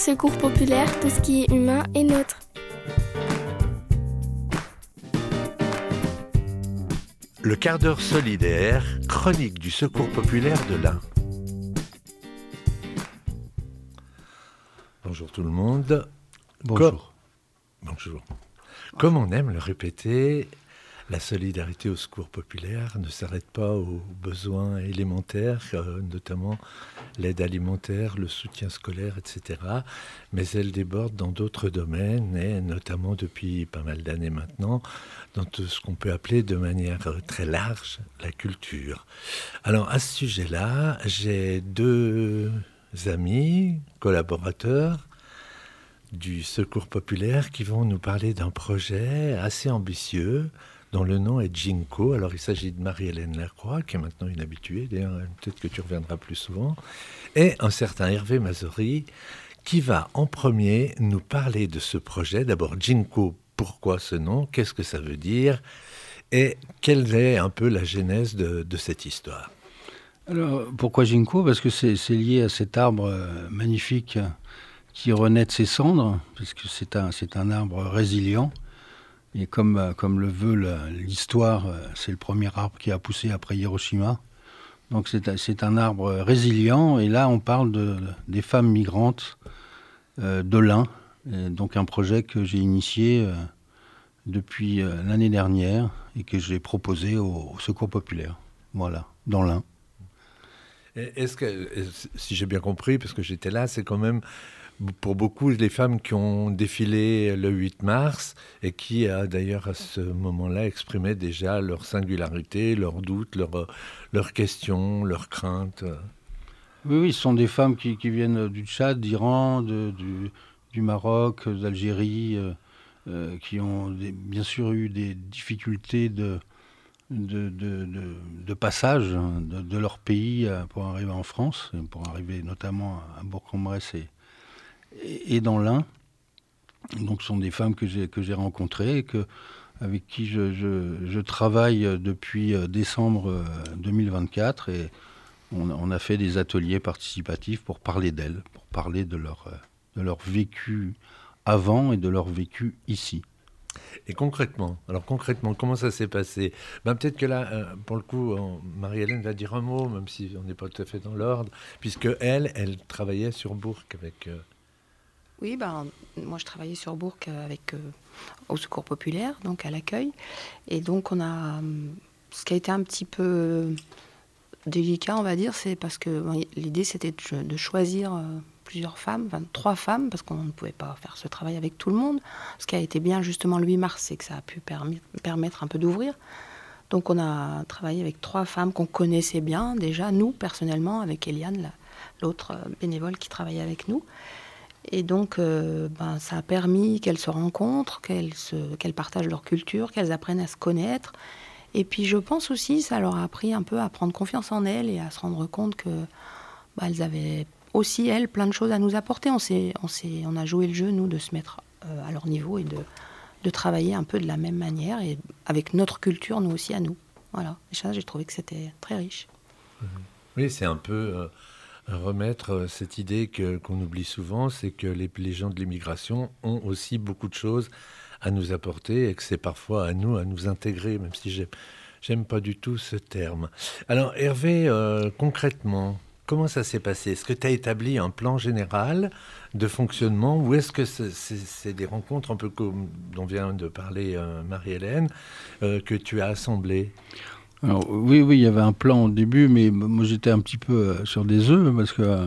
Secours populaire, tout ce qui est humain est neutre. Le quart d'heure solidaire, chronique du Secours populaire de l'Ain. Bonjour tout le monde. Bonjour. Bonjour. Comme on aime le répéter, la solidarité au secours populaire ne s'arrête pas aux besoins élémentaires, notamment l'aide alimentaire, le soutien scolaire, etc. Mais elle déborde dans d'autres domaines, et notamment depuis pas mal d'années maintenant, dans tout ce qu'on peut appeler de manière très large la culture. Alors à ce sujet-là, j'ai deux amis, collaborateurs du Secours populaire qui vont nous parler d'un projet assez ambitieux dont le nom est Ginkgo. Alors il s'agit de Marie-Hélène Lacroix, qui est maintenant une habituée, d'ailleurs peut-être que tu reviendras plus souvent, et un certain Hervé Mazory, qui va en premier nous parler de ce projet. D'abord Ginkgo, pourquoi ce nom, qu'est-ce que ça veut dire, et quelle est un peu la genèse de cette histoire. Alors, pourquoi Ginkgo ? Parce que c'est lié à cet arbre magnifique qui renaît de ses cendres, parce que c'est un arbre résilient. Et comme le veut l'histoire, c'est le premier arbre qui a poussé après Hiroshima. Donc c'est un arbre résilient. Et là, on parle des femmes migrantes de l'Ain. Et donc un projet que j'ai initié depuis l'année dernière et que j'ai proposé au Secours populaire. Voilà, dans l'Ain. Est-ce que, si j'ai bien compris, parce que j'étais là, c'est quand même pour beaucoup les femmes qui ont défilé le 8 mars et qui, d'ailleurs, à ce moment-là, exprimaient déjà leur singularité, leurs doutes, leurs questions, leurs craintes. Oui, ce sont des femmes qui viennent du Tchad, d'Iran, du Maroc, d'Algérie, qui ont bien sûr eu des difficultés de passage de leur pays pour arriver en France, pour arriver notamment à Bourg-en-Bresse et dans l'Ain. Donc ce sont des femmes que j'ai rencontrées, avec qui je travaille depuis décembre 2024, et on a fait des ateliers participatifs pour parler d'elles, pour parler de leur vécu avant et de leur vécu ici. Et concrètement, comment ça s'est passé ? Peut-être que là, pour le coup, Marie-Hélène va dire un mot, même si on n'est pas tout à fait dans l'ordre, puisque elle travaillait sur Bourg avec... Oui, moi je travaillais sur Bourg au Secours populaire, donc à l'accueil. Et donc ce qui a été un petit peu délicat, on va dire, c'est parce que l'idée c'était de choisir plusieurs femmes, 3 femmes, parce qu'on ne pouvait pas faire ce travail avec tout le monde. Ce qui a été bien justement le 8 mars, c'est que ça a pu permettre un peu d'ouvrir. Donc on a travaillé avec 3 femmes qu'on connaissait bien déjà, nous personnellement, avec Eliane, l'autre bénévole qui travaillait avec nous. Et donc, ça a permis qu'elles se rencontrent, qu'elles partagent leur culture, qu'elles apprennent à se connaître. Et puis, je pense aussi, ça leur a appris un peu à prendre confiance en elles et à se rendre compte que elles avaient aussi, elles, plein de choses à nous apporter. On a joué le jeu, nous, de se mettre à leur niveau et de travailler un peu de la même manière et avec notre culture, nous aussi, à nous. Voilà. Et ça, j'ai trouvé que c'était très riche. Oui, c'est un peu... remettre cette idée qu'on oublie souvent, c'est que les gens de l'immigration ont aussi beaucoup de choses à nous apporter et que c'est parfois à nous intégrer, même si j'aime pas du tout ce terme. Alors Hervé, concrètement, comment ça s'est passé ? Est-ce que tu as établi un plan général de fonctionnement ou est-ce que c'est des rencontres un peu comme dont vient de parler Marie-Hélène que tu as assemblées ? Alors, oui, il y avait un plan au début, mais moi j'étais un petit peu sur des œufs, parce que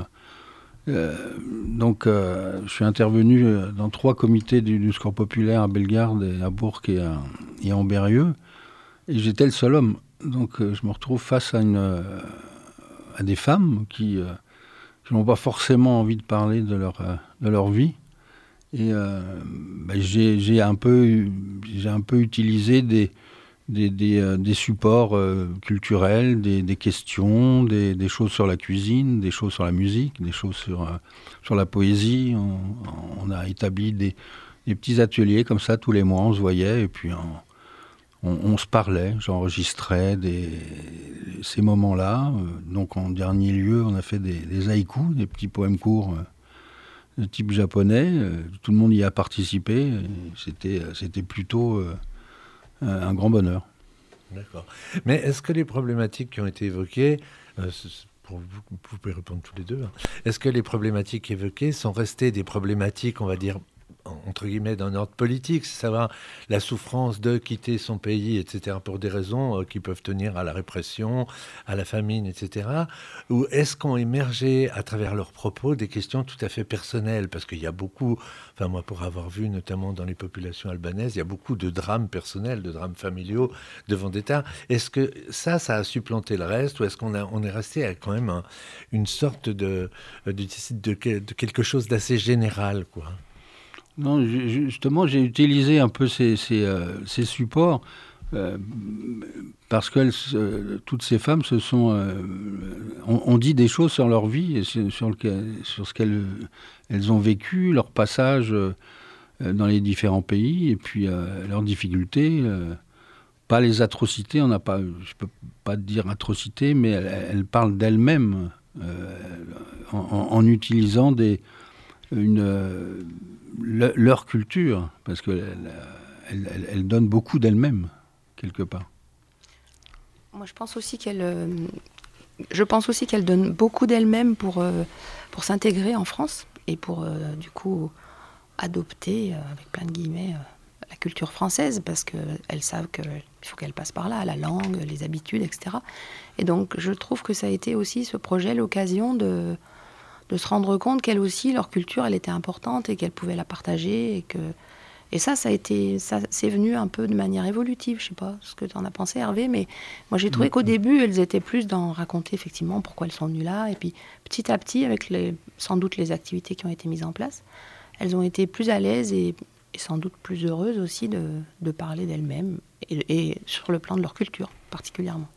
je suis intervenu dans 3 comités du Secours populaire à Bellegarde, à Bourg et à Ambérieu, et j'étais le seul homme. Donc je me retrouve face à des femmes qui n'ont pas forcément envie de parler de leur vie. Et j'ai un peu utilisé des supports culturels, des questions, des choses sur la cuisine, des choses sur la musique, des choses sur la poésie. On a établi des petits ateliers comme ça tous les mois, on se voyait et puis on se parlait. J'enregistrais ces moments-là. Donc en dernier lieu, on a fait des haïkus, des petits poèmes courts de type japonais. Tout le monde y a participé. C'était plutôt un grand bonheur. D'accord. Mais est-ce que les problématiques qui ont été évoquées, vous pouvez répondre tous les deux, hein, est-ce que les problématiques évoquées sont restées des problématiques, on va dire, entre guillemets, d'un ordre politique, c'est savoir la souffrance de quitter son pays, etc., pour des raisons qui peuvent tenir à la répression, à la famine, etc. Ou est-ce qu'ont émergé à travers leurs propos des questions tout à fait personnelles? Parce qu'il y a beaucoup, enfin moi pour avoir vu notamment dans les populations albanaises, il y a beaucoup de drames personnels, de drames familiaux, de vendetta. Est-ce que ça a supplanté le reste, ou est-ce on est resté à quand même une sorte de quelque chose d'assez général, quoi? Non, justement, j'ai utilisé un peu ces supports parce que toutes ces femmes ont dit des choses sur leur vie et sur ce qu'elles ont vécu, leur passage dans les différents pays et puis leurs difficultés. Pas les atrocités, je ne peux pas dire atrocités, mais elles parlent d'elles-mêmes en utilisant leur culture, parce qu'elle donne beaucoup d'elle-même, quelque part. Moi, je pense aussi qu'elle donne beaucoup d'elle-même pour s'intégrer en France et pour, du coup, adopter, avec plein de guillemets, la culture française, parce qu'elles savent qu'il faut qu'elles passent par là, la langue, les habitudes, etc. Et donc, je trouve que ça a été aussi, ce projet, l'occasion de se rendre compte qu'elle aussi, leur culture, elle était importante et qu'elle pouvait la partager. Et ça c'est venu un peu de manière évolutive. Je ne sais pas ce que tu en as pensé, Hervé, mais moi j'ai trouvé qu'au début, elles étaient plus dans raconter effectivement pourquoi elles sont venues là. Et puis petit à petit, avec sans doute les activités qui ont été mises en place, elles ont été plus à l'aise et sans doute plus heureuses aussi de parler d'elles-mêmes et sur le plan de leur culture particulièrement.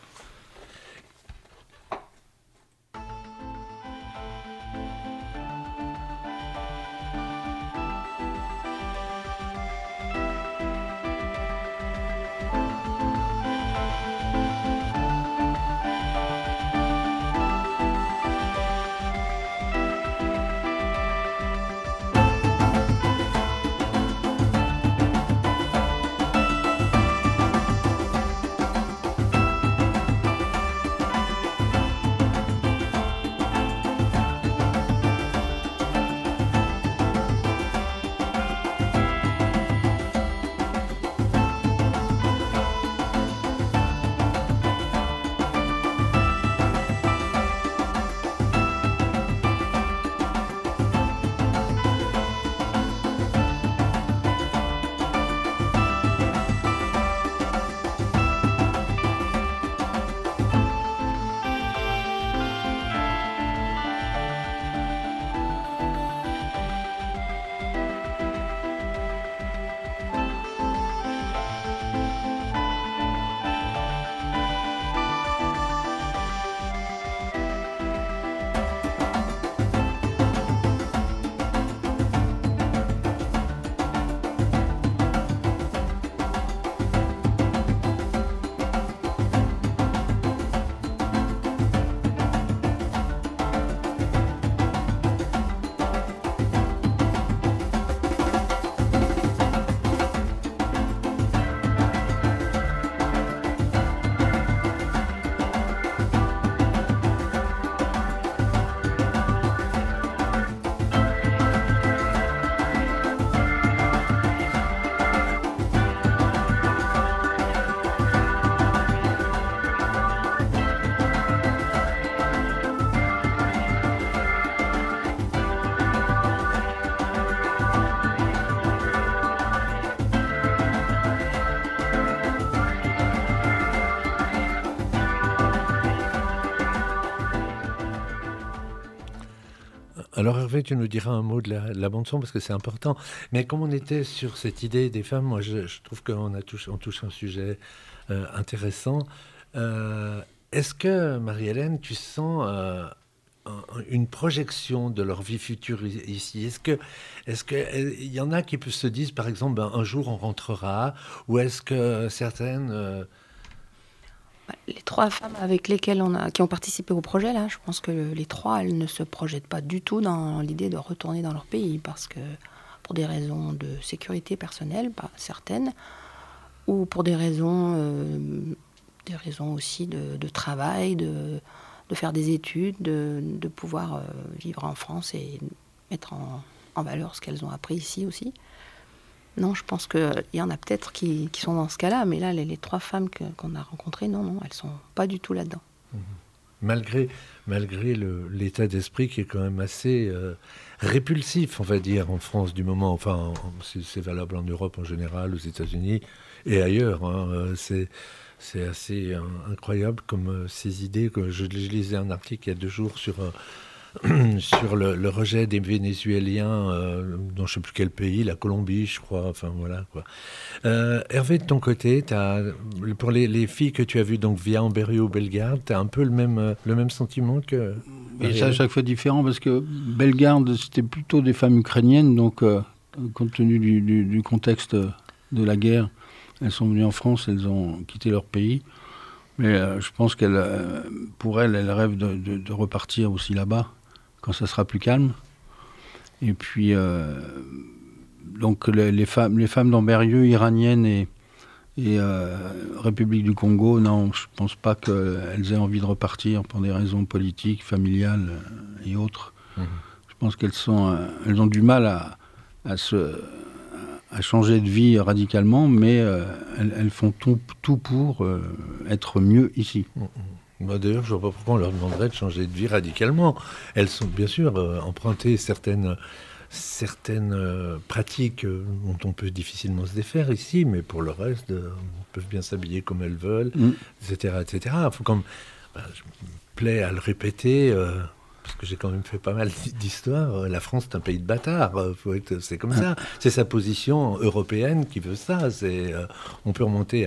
Alors Hervé, tu nous diras un mot de la bande-son parce que c'est important. Mais comme on était sur cette idée des femmes, moi je trouve qu'on touche un sujet intéressant. Est-ce que, Marie-Hélène, tu sens une projection de leur vie future ici? Est-ce que il y en a qui se disent, par exemple, un jour on rentrera, ou est-ce que certaines Les 3 femmes avec lesquelles qui ont participé au projet, là, je pense que les 3, elles ne se projettent pas du tout dans l'idée de retourner dans leur pays, parce que pour des raisons de sécurité personnelle, pas certaines, ou pour des raisons aussi de travail, de faire des études, de pouvoir vivre en France et mettre en valeur ce qu'elles ont appris ici aussi. Non, je pense qu'il y en a peut-être qui sont dans ce cas-là, mais là, les 3 femmes qu'on a rencontrées, non, elles sont pas du tout là-dedans. Malgré l'état d'esprit qui est quand même assez répulsif, on va dire, en France du moment. Enfin, c'est valable en Europe en général, aux États-Unis et ailleurs. Hein. C'est assez incroyable comme ces idées. Je lisais un article il y a 2 jours sur le rejet des Vénézuéliens dans je ne sais plus quel pays, la Colombie, je crois. Enfin, voilà, quoi. Hervé, de ton côté, pour les filles que tu as vues donc via Ambérieu ou Bellegarde, tu as un peu le même sentiment que... Et c'est à chaque fois différent, parce que Bellegarde, c'était plutôt des femmes ukrainiennes, donc compte tenu du contexte de la guerre, elles sont venues en France, elles ont quitté leur pays. Mais je pense pour elles rêvent de repartir aussi là-bas, quand ça sera plus calme. Et puis, donc les femmes d'Ambérieu, iraniennes et République du Congo, non, je pense pas qu'elles aient envie de repartir pour des raisons politiques, familiales et autres. Mmh. Je pense qu'elles ont du mal à changer de vie radicalement, mais elles font tout pour être mieux ici. Bah d'ailleurs, je ne vois pas pourquoi on leur demanderait de changer de vie radicalement. Elles sont bien sûr empruntées certaines pratiques dont on peut difficilement se défaire ici, mais pour le reste, elles peuvent bien s'habiller comme elles veulent, etc., etc. Faut je me plais à le répéter, parce que j'ai quand même fait pas mal d'histoires. La France, c'est un pays de bâtards. C'est comme ça. C'est sa position européenne qui veut ça. On peut remonter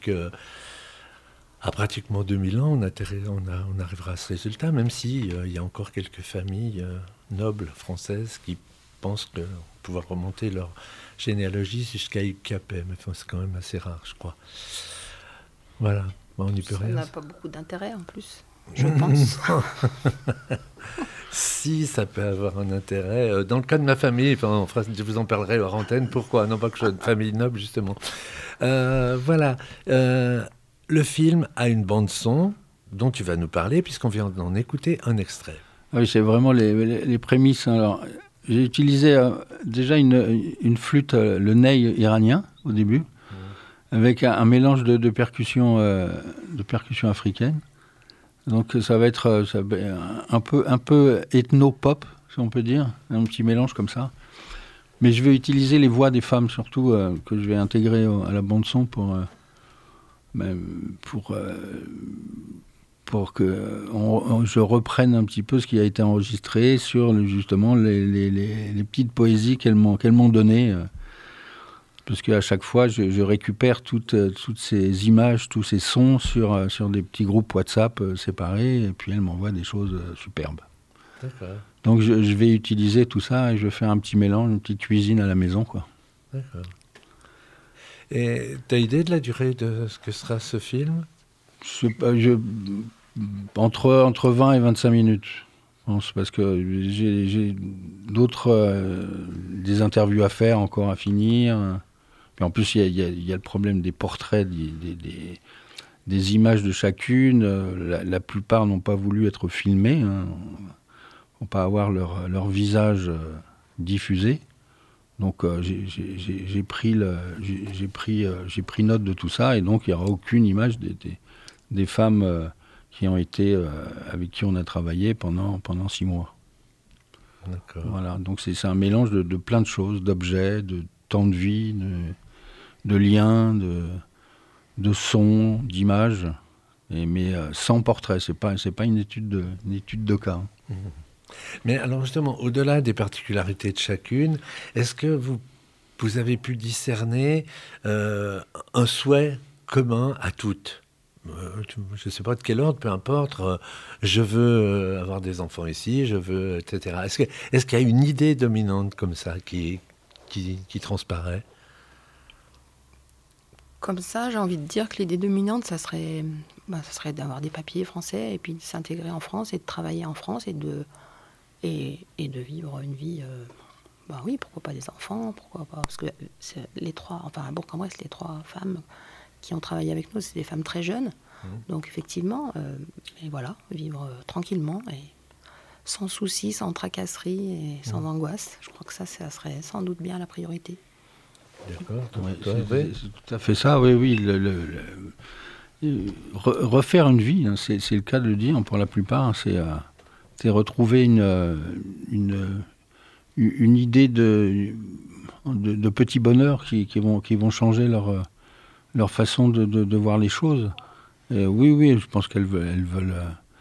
à pratiquement 2000 ans, on arrivera à ce résultat, même si il y a encore quelques familles nobles françaises qui pensent pouvoir remonter leur généalogie jusqu'à Hugues Capet. Mais c'est quand même assez rare, je crois. Voilà, on n'y peut rien. Ça n'a pas beaucoup d'intérêt en plus, je pense. Si, ça peut avoir un intérêt. Dans le cas de ma famille, je vous en parlerai hors antenne. Pourquoi ? Non pas que je sois de famille noble, justement. Voilà. Le film a une bande-son dont tu vas nous parler, puisqu'on vient d'en écouter un extrait. Oui, c'est vraiment les prémices. Alors, j'ai utilisé déjà une flûte, le ney iranien, au début, avec un mélange de percussions africaines. Donc ça va être un peu ethno-pop, si on peut dire, un petit mélange comme ça. Mais je vais utiliser les voix des femmes, surtout, que je vais intégrer à la bande-son pour que je reprenne un petit peu ce qui a été enregistré sur justement les petites poésies qu'elles m'ont données. Parce qu'à chaque fois, je récupère toutes ces images, tous ces sons sur des petits groupes WhatsApp séparés, et puis elles m'envoient des choses superbes. D'accord. Donc je vais utiliser tout ça et je vais faire un petit mélange, une petite cuisine à la maison, quoi. D'accord. Et tu as idée de la durée de ce que sera ce film ? Entre 20 et 25 minutes, je pense, parce que j'ai des interviews à faire, encore à finir. Puis en plus, il y a le problème des portraits, des images de chacune. La plupart n'ont pas voulu être filmées, n'ont pas avoir leur visage diffusé. Donc j'ai pris note de tout ça, et donc il n'y aura aucune image des femmes qui ont été avec qui on a travaillé pendant 6 mois. D'accord. Voilà, donc c'est un mélange de plein de choses, d'objets, de temps de vie, de liens, de sons, d'images, mais sans portrait. C'est pas une étude de cas. Mmh. Mais alors justement, au-delà des particularités de chacune, est-ce que vous avez pu discerner un souhait commun à toutes ? Je ne sais pas de quel ordre, peu importe. Je veux avoir des enfants ici, etc. Est-ce qu'il y a une idée dominante comme ça qui transparaît ? Comme ça, j'ai envie de dire que l'idée dominante, ça serait d'avoir des papiers français et puis de s'intégrer en France et de travailler en France et de vivre une vie. Oui, pourquoi pas des enfants, pourquoi pas. Parce que à Bourg-en-Bresse, les 3 femmes qui ont travaillé avec nous, c'est des femmes très jeunes. Donc effectivement, et voilà, vivre tranquillement et sans soucis, sans tracasserie et sans angoisse. Je crois que ça serait sans doute bien la priorité. D'accord. C'est tout à fait ça, oui. Refaire une vie, hein, c'est le cas de le dire pour la plupart, hein, c'est retrouver une idée de petits bonheurs qui vont changer leur façon de voir les choses. Et oui, je pense qu'elles veulent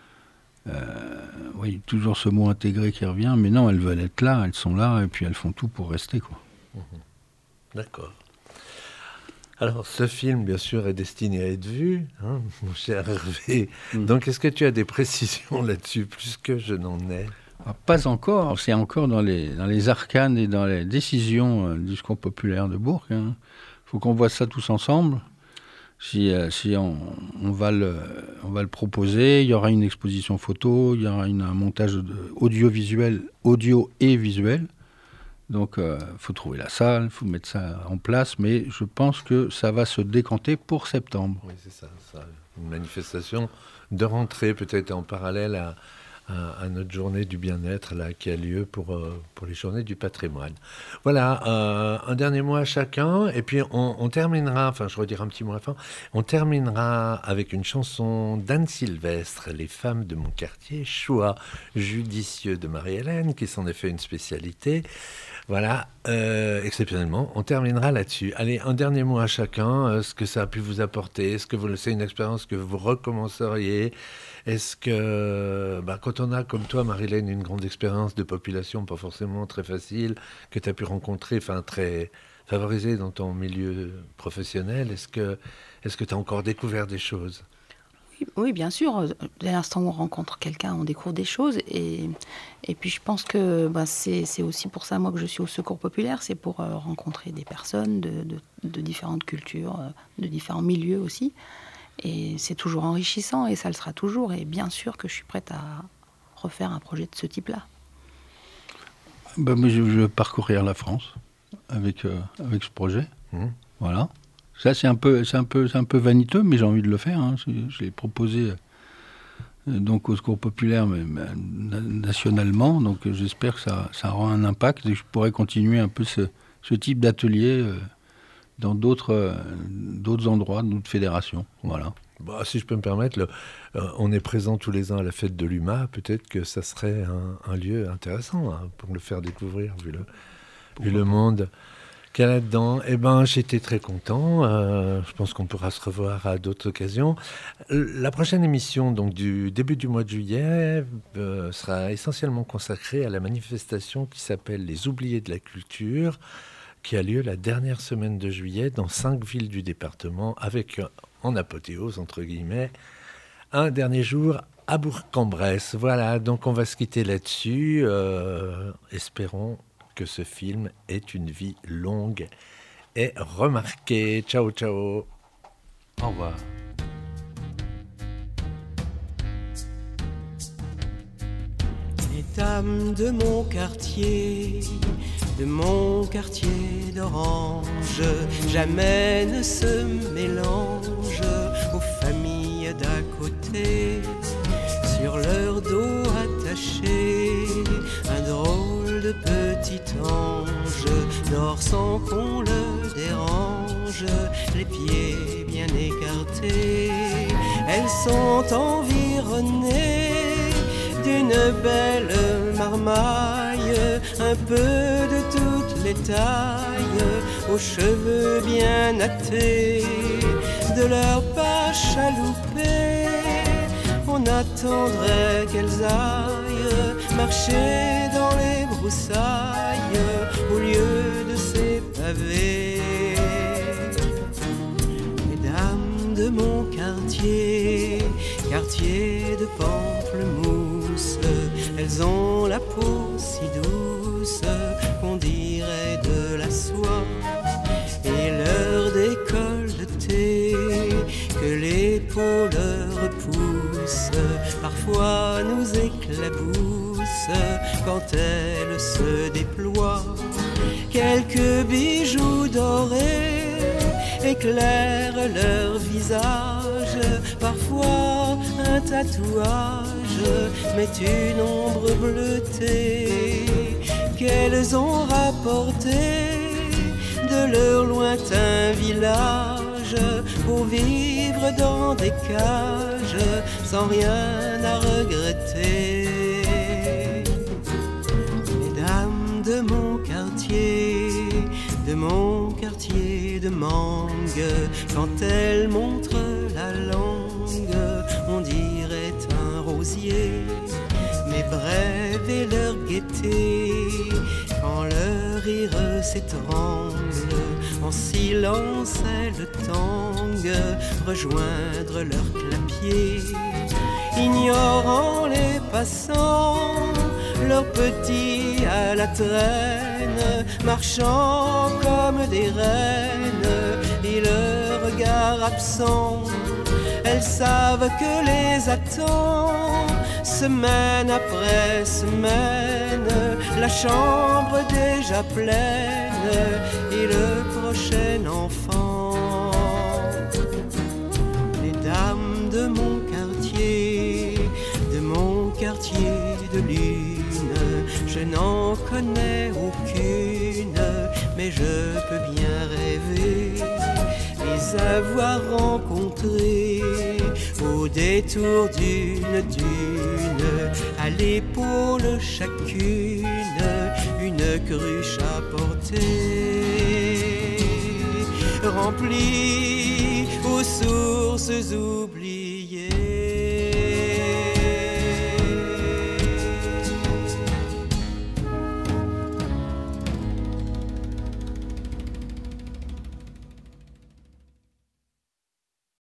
oui, toujours ce mot intégré qui revient, mais non, elles veulent être là, elles sont là, et puis elles font tout pour rester, quoi. D'accord. Alors, ce film, bien sûr, est destiné à être vu, hein, mon cher Hervé. Donc, est-ce que tu as des précisions là-dessus, plus que je n'en ai? Pas encore. C'est encore dans les arcanes et dans les décisions du Secours populaire de Bourg. Il faut qu'on voit ça tous ensemble. Si on va le proposer, il y aura une exposition photo, il y aura un montage audiovisuel, audio et visuel. Donc, faut trouver la salle, faut mettre ça en place, mais je pense que ça va se décanter pour septembre. Oui, c'est ça. Une manifestation de rentrée, peut-être en parallèle à notre journée du bien-être là, qui a lieu pour les journées du patrimoine. Voilà, un dernier mot à chacun, et puis on terminera, enfin je redirai un petit mot à la fin, on terminera avec une chanson d'Anne Sylvestre, Les femmes de mon quartier, choix judicieux de Marie-Hélène, qui s'en est fait une spécialité. Voilà, exceptionnellement, on terminera là-dessus. Allez, un dernier mot à chacun, ce que ça a pu vous apporter, est-ce que c'est une expérience que vous recommenceriez? Est-ce que, quand on a, comme toi, Marie-Hélène, une grande expérience de population, pas forcément très facile, que tu as pu rencontrer, très favorisée dans ton milieu professionnel, est-ce que tu as encore découvert des choses? Oui, bien sûr. Dès l'instant où on rencontre quelqu'un, on découvre des choses. Et puis, je pense que c'est aussi pour ça, moi, que je suis au Secours populaire. C'est pour rencontrer des personnes de différentes cultures, de différents milieux aussi. Et c'est toujours enrichissant, et ça le sera toujours. Et bien sûr que je suis prête à refaire un projet de ce type-là. Moi, je veux parcourir la France avec ce projet. Voilà. Ça, c'est un peu vaniteux, mais j'ai envie de le faire. Hein. Je l'ai proposé donc au Secours populaire, mais nationalement. Donc j'espère que ça aura un impact et que je pourrai continuer un peu ce type d'atelier dans d'autres endroits, d'autres fédérations. Voilà. Si je peux me permettre, on est présent tous les ans à la fête de l'UMA. Peut-être que ça serait un lieu intéressant pour le faire découvrir, vu le monde qu'il y a là-dedans. J'étais très content. Je pense qu'on pourra se revoir à d'autres occasions. La prochaine émission, donc du début du mois de juillet, sera essentiellement consacrée à la manifestation qui s'appelle Les Oubliés de la Culture, qui a lieu la dernière semaine de juillet dans 5 villes du département, avec en apothéose, entre guillemets, un dernier jour à Bourg-en-Bresse. Voilà, donc on va se quitter là-dessus. Espérons que ce film ait une vie longue et remarquée. Ciao, ciao. Au revoir. Mesdames de mon quartier d'Orange, jamais ne se mélange aux familles d'à côté. Sur leur dos attaché, un drôle de petit ange dort sans qu'on le dérange, les pieds bien écartés. Elles sont environnées d'une belle marmaille, un peu de toutes les tailles, aux cheveux bien nattés, de leurs pas chaloupés. On attendrait qu'elles aillent marcher dans les broussailles au lieu de ces pavés. Mesdames de mon quartier de pamplemousse, elles ont la peau si douce qu'on dirait de la soie, et leur décolleté joie nous éclabousse quand elle se déploie. Quelques bijoux dorés éclairent leur visage, parfois un tatouage met une ombre bleutée qu'elles ont rapporté de leur lointain village pour vivre dans des cages sans rien à regretter. Mesdames de mon quartier de Mangue, quand elles montrent la langue, on dirait un rosier. Mais brève et leur gaieté, quand leur rire s'étrangle, en silence elles tanguent, rejoindre leur clapier. Ignorant les passants, leurs petits à la traîne, marchant comme des reines, et le regard absent, elles savent que les attend, semaine après semaine, la chambre déjà pleine, et le prochain enfant. Les dames de mon quartier de lune, je n'en connais aucune, mais je peux bien rêver les avoir rencontrés au détour d'une dune, à l'épaule chacune, une cruche à porter, remplie aux sources oubliées.